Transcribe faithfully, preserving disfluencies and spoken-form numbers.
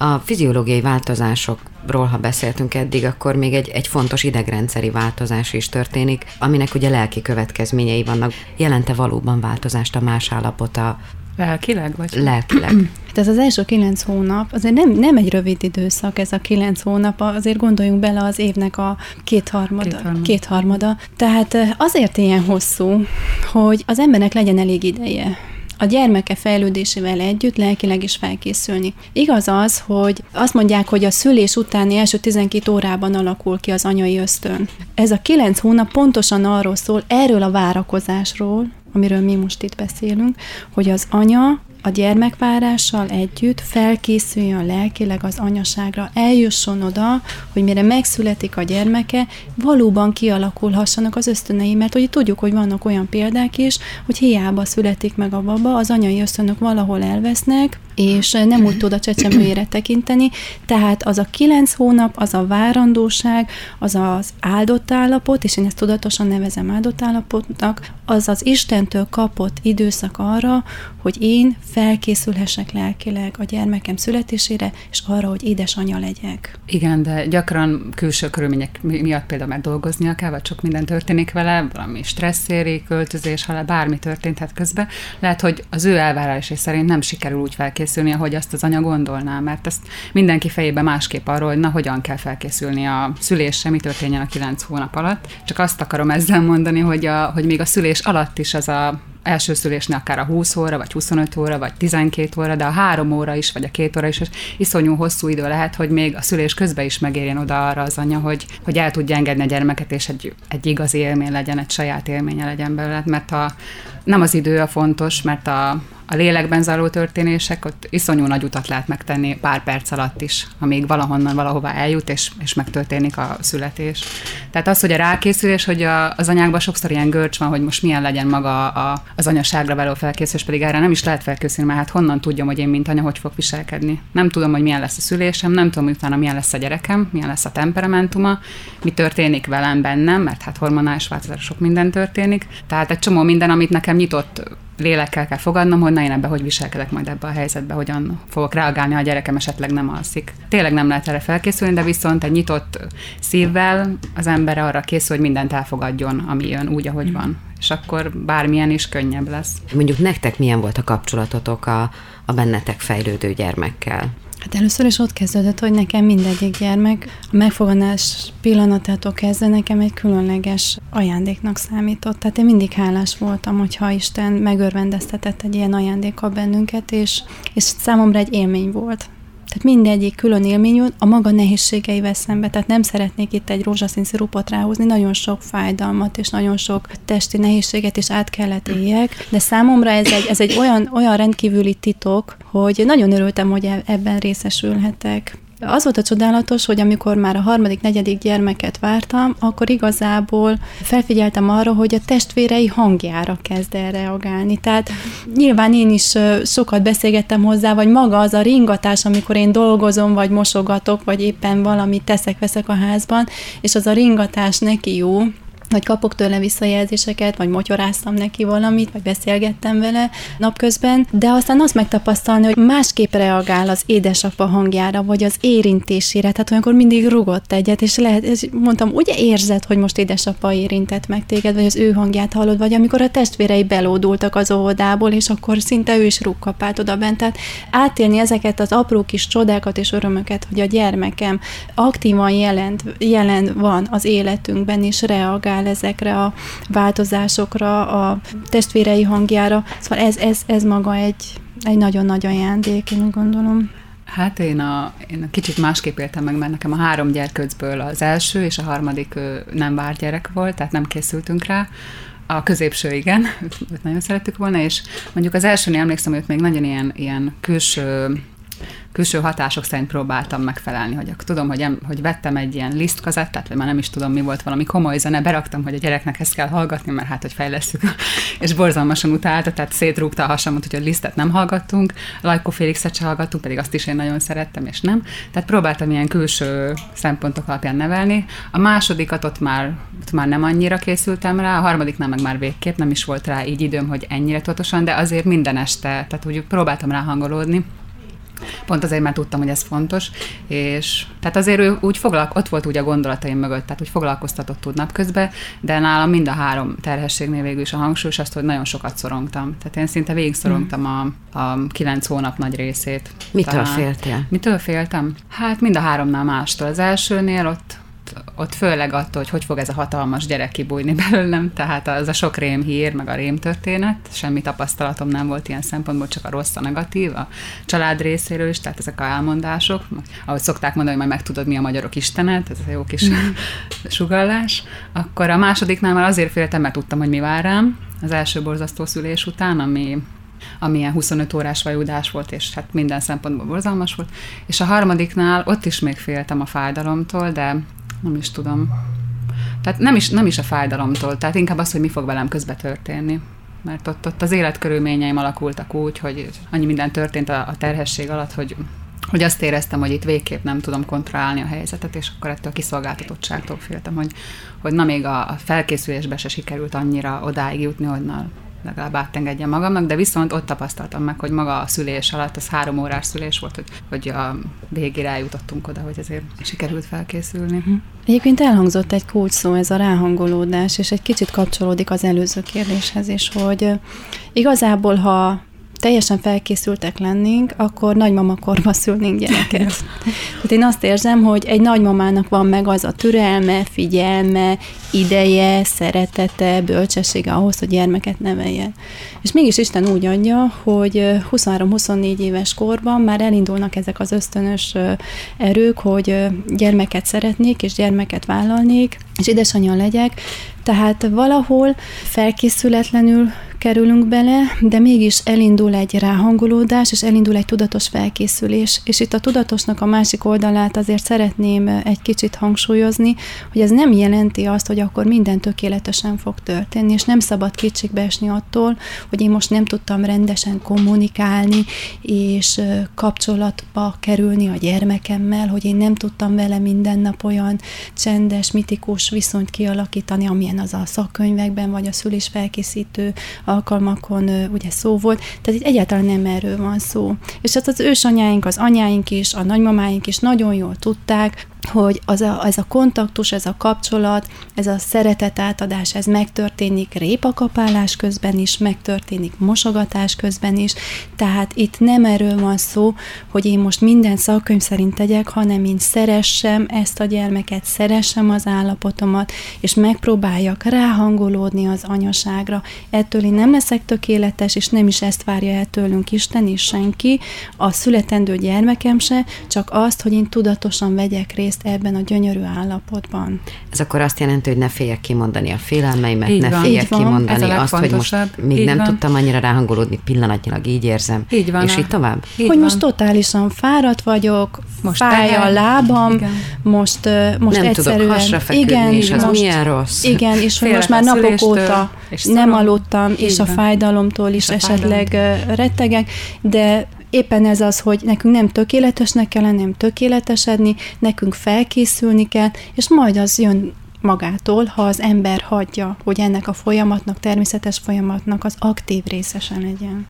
A fiziológiai változásokról, ha beszéltünk eddig, akkor még egy, egy fontos idegrendszeri változás is történik, aminek ugye lelki következményei vannak. Jelente valóban változást a más állapota? Lelkileg? Vagy? Lelkileg. Hát ez az első kilenc hónap, azért nem, nem egy rövid időszak ez a kilenc hónap, azért gondoljunk bele az évnek a kétharmada. Kétharmada. kétharmada. Tehát azért ilyen hosszú, hogy az embernek legyen elég ideje a gyermeke fejlődésével együtt lelkileg is felkészülni. Igaz az, hogy azt mondják, hogy a szülés utáni első tizenkét órában alakul ki az anyai ösztön. Ez a kilenc hónap pontosan arról szól, erről a várakozásról, amiről mi most itt beszélünk, hogy az anya a gyermekvárással együtt felkészüljön lelkileg az anyaságra, eljusson oda, hogy mire megszületik a gyermeke, valóban kialakulhassanak az ösztönei, mert hogy tudjuk, hogy vannak olyan példák is, hogy hiába születik meg a baba, az anyai ösztönök valahol elvesznek, és nem úgy tud a csecsemőjére tekinteni, tehát az a kilenc hónap, az a várandóság, az az áldott állapot, és én ezt tudatosan nevezem áldott állapotnak, az az Istentől kapott időszak arra, hogy én felkészülhessek lelkileg a gyermekem születésére, és arra, hogy édesanya legyek. Igen, de gyakran külső körülmények miatt például már dolgoznia kell, vagy sok minden történik vele, valami stresszéri, költözés, halál, bármi történhet közben. Lehet, hogy az ő elvárásai szerint nem sikerül úgy felkészülni, ahogy azt az anya gondolná, mert ezt mindenki fejében másképp arról, hogy na, hogyan kell felkészülni a szülésre, mi történjen a kilenc hónap alatt. Csak azt akarom ezzel mondani, hogy, a, hogy még a szülés alatt is az a első szülésnél akár a húsz óra, vagy huszonöt óra, vagy tizenkét óra, de a három óra is, vagy a két óra is, és iszonyú hosszú idő lehet, hogy még a szülés közben is megérjen oda arra az anya, hogy, hogy el tudja engedni a gyermeket, és egy, egy igazi élmény legyen, egy saját élménye legyen belőle, mert a, nem az idő a fontos, mert a, a lélekben zajló történések, ott iszonyú nagy utat lehet megtenni pár perc alatt is, amíg valahonnan valahová eljut, és, és megtörténik a születés. Tehát az, hogy a rákészülés, hogy a, az anyákban sokszor ilyen görcs van, hogy most milyen legyen maga a, az anyaságra való felkészülés, pedig erre nem is lehet felkészülni, mert hát honnan tudjam, hogy én, mint anya, hogy fog viselkedni. Nem tudom, hogy milyen lesz a szülésem, nem tudom, hogy utána milyen lesz a gyerekem, milyen lesz a temperamentuma, mi történik velem bennem, mert hát hormonális változás, sok minden történik. Tehát egy csomó minden, amit nekem nyitott lélekkel kell fogadnom, hogy na én ebbe hogy viselkedek majd ebbe a helyzetbe, hogyan fogok reagálni, ha a gyerekem esetleg nem alszik. Tényleg nem lehet erre felkészülni, de viszont egy nyitott szívvel az ember arra készül, hogy mindent elfogadjon, ami jön úgy, ahogy van. És akkor bármilyen is könnyebb lesz. Mondjuk nektek milyen volt a kapcsolatotok a, a bennetek fejlődő gyermekkel? Hát először is ott kezdődött, hogy nekem mindegyik gyermek a megfoganás pillanatától kezdve nekem egy különleges ajándéknak számított. Tehát én mindig hálás voltam, hogyha Isten megörvendeztetett egy ilyen ajándékkal bennünket, és, és számomra egy élmény volt. Tehát mindegyik külön élmény volt a maga nehézségeivel szembe, tehát nem szeretnék itt egy rózsaszín szirupot ráhúzni, nagyon sok fájdalmat és nagyon sok testi nehézséget is át kellett éljek, de számomra ez egy, ez egy olyan, olyan rendkívüli titok, hogy nagyon örültem, hogy ebben részesülhetek. Az volt a csodálatos, hogy amikor már a harmadik, negyedik gyermeket vártam, akkor igazából felfigyeltem arra, hogy a testvérei hangjára kezd el reagálni. Tehát nyilván én is sokat beszélgettem hozzá, vagy maga az a ringatás, amikor én dolgozom, vagy mosogatok, vagy éppen valamit teszek-veszek a házban, és az a ringatás neki jó, vagy kapok tőle visszajelzéseket, vagy motyoráztam neki valamit, vagy beszélgettem vele napközben, de aztán azt megtapasztalni, hogy másképp reagál az édesapa hangjára, vagy az érintésére, tehát olyankor mindig rugott egyet, és lehet, és mondtam, ugye érzed, hogy most édesapa érintett meg téged, vagy az ő hangját hallod, vagy amikor a testvérei belódultak az óvodából, és akkor szinte ő is rúgkapált oda bent, tehát átélni ezeket az apró kis csodákat és örömöket, hogy a gyermekem aktívan jelent, jelen van az életünkben, és reagál ezekre a változásokra, a testvérei hangjára. Szóval ez, ez, ez maga egy, egy nagyon nagy ajándék, én úgy gondolom. Hát én, a, én a kicsit másképp éltem meg, mert nekem a három gyerkőcből az első és a harmadik nem várt gyerek volt, tehát nem készültünk rá. A középső igen, őt nagyon szerettük volna, és mondjuk az elsőnél emlékszem, hogy ott még nagyon ilyen, ilyen külső külső hatások szerint próbáltam megfelelni, hogy tudom, hogy, em, hogy vettem egy ilyen lisztkazettát, vagy már nem is tudom, mi volt, valami komoly zene, beraktam, hogy a gyereknek ezt kell hallgatni, mert hát, hogy fejlesszük, és borzalmasan utálta, tehát szétrúgta a hasamat, hogy a lisztet nem hallgattunk, Lajkó Félixet se hallgattunk, pedig azt is én nagyon szerettem, és nem. Tehát próbáltam ilyen külső szempontok alapján nevelni. A másodikat ott már, ott már nem annyira készültem rá, a harmadiknál meg már végképp nem is volt rá így időm, hogy ennyire tudatosan, de azért minden este, tehát úgy próbáltam rá hangolódni. Pont azért, mert tudtam, hogy ez fontos, és tehát azért ő úgy foglalko- ott volt úgy a gondolataim mögött, tehát úgy foglalkoztatott tud napközben, de nálam mind a három terhességnél végül is a hangsúlyos azt, hogy nagyon sokat szorongtam. Tehát én szinte végig szorongtam a, a kilenc hónap nagy részét. Mitől Talán. féltél? Mitől féltem? Hát mind a háromnál mástól. Az elsőnél ott ott főleg attól, hogy hogy fog ez a hatalmas gyerek kibújni belőlem, tehát az a sok rémhír, meg a rémtörténet, semmi tapasztalatom nem volt ilyen szempontból, csak a rossz, a negatív, a család részéről is, tehát ezek a elmondások, ahogy szokták mondani, hogy majd megtudod, mi a magyarok istenet, ez a jó kis mm. sugallás. Akkor a másodiknál már azért féltem, mert tudtam, hogy mi vár rám, az első borzasztó szülés után, ami amilyen huszonöt órás vajudás volt, és hát minden szempontból borzalmas volt. És a harmadiknál ott is még féltem a fájdalomtól, de nem is tudom. Tehát nem is, nem is a fájdalomtól, tehát inkább az, hogy mi fog velem közbe történni. Mert ott, ott az életkörülményeim alakultak úgy, hogy annyi minden történt a, a terhesség alatt, hogy, hogy azt éreztem, hogy itt végképp nem tudom kontrollálni a helyzetet, és akkor ettől a kiszolgáltatottságtól féltem, hogy, hogy na még a, a felkészülésbe se sikerült annyira odáig jutni, hogy na, legalább átengedjem magamnak, de viszont ott tapasztaltam meg, hogy maga a szülés alatt, az három órás szülés volt, hogy, hogy a végére eljutottunk oda, hogy ezért sikerült felkészülni. Egyébként elhangzott egy kulcs szó, ez a ráhangolódás, és egy kicsit kapcsolódik az előző kérdéshez is, hogy igazából, ha teljesen felkészültek lennénk, akkor nagymamakorba szülnénk gyereket. Tehát én azt érzem, hogy egy nagymamának van meg az a türelme, figyelme, ideje, szeretete, bölcsessége ahhoz, hogy gyermeket neveljen. És mégis Isten úgy adja, hogy huszonhárom-huszonnégy éves korban már elindulnak ezek az ösztönös erők, hogy gyermeket szeretnék, és gyermeket vállalnék, és édesanyja legyek. Tehát valahol felkészületlenül kerülünk bele, de mégis elindul egy ráhangolódás, és elindul egy tudatos felkészülés. És itt a tudatosnak a másik oldalát azért szeretném egy kicsit hangsúlyozni, hogy ez nem jelenti azt, hogy akkor minden tökéletesen fog történni, és nem szabad kétségbe esni attól, hogy én most nem tudtam rendesen kommunikálni, és kapcsolatba kerülni a gyermekemmel, hogy én nem tudtam vele minden nap olyan csendes, mitikus viszonyt kialakítani, amilyen az a szakkönyvekben, vagy a szülésfelkészítő alkalmakon ugye szó volt. Tehát itt egyáltalán nem erről van szó. És hát az ősanyáink, az anyáink is, a nagymamáink is nagyon jól tudták, hogy az a, ez a kontaktus, ez a kapcsolat, ez a szeretet átadás, ez megtörténik répakapálás közben is, megtörténik mosogatás közben is, tehát itt nem erről van szó, hogy én most minden szakkönyv szerint tegyek, hanem én szeressem ezt a gyermeket, szeressem az állapotomat, és megpróbáljak ráhangolódni az anyaságra. Ettől én nem leszek tökéletes, és nem is ezt várja el tőlünk Isten és senki, a születendő gyermekem se, csak azt, hogy én tudatosan vegyek részt ebben a gyönyörű állapotban. Ez akkor azt jelenti, hogy ne féljek kimondani a félelmeimet, így ne van, féljek kimondani azt, hogy most még így nem van. tudtam annyira ráhangolódni, pillanatnyilag így érzem, így van, és így tovább. Így hogy van. Most totálisan fáradt vagyok, most fáj teher. A lábam, igen. most, most nem egyszerűen... tudok hasra feküdni, igen, és az most, milyen rossz. Igen, és hogy most már napok óta nem aludtam, és a fájdalomtól is esetleg fájdalom. rettegek, de éppen ez az, hogy nekünk nem tökéletesnek kell, nem tökéletesedni, nekünk felkészülni kell, és majd az jön magától, ha az ember hagyja, hogy ennek a folyamatnak, természetes folyamatnak az aktív részese legyen.